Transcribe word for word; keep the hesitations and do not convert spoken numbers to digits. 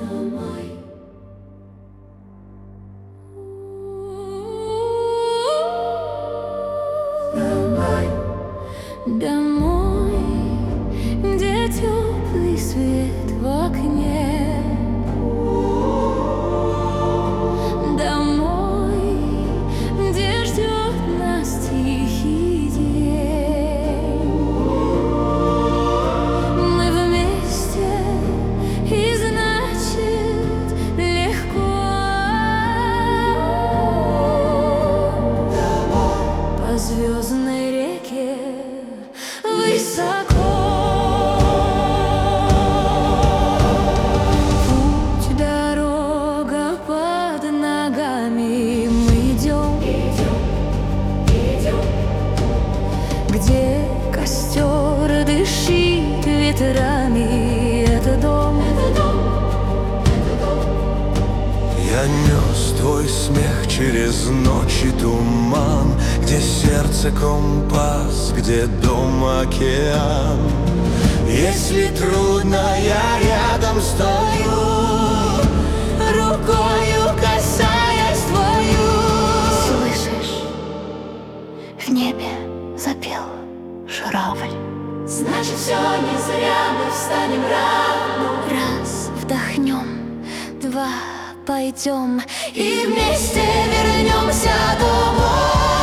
домой. Домой, домой, где теплый свет в окне. Домой, где ждет нас тихий день. Мы вместе, и значит легко. Домой. По звездной реке высоко. Путь, дорога под ногами. Мы идем, идем, идем, где костер дышит ветрами. Это дом, это дом, это дом. Я нес твой смех через ночь и туман, где сердце компас, где дом океан. Если трудно, я рядом стою, рукою касаясь твою. Слышишь, в небе запел журавль. Значит, все не зря, мы встанем рано. Раз вдохнем, два пойдем, и вместе вернемся домой.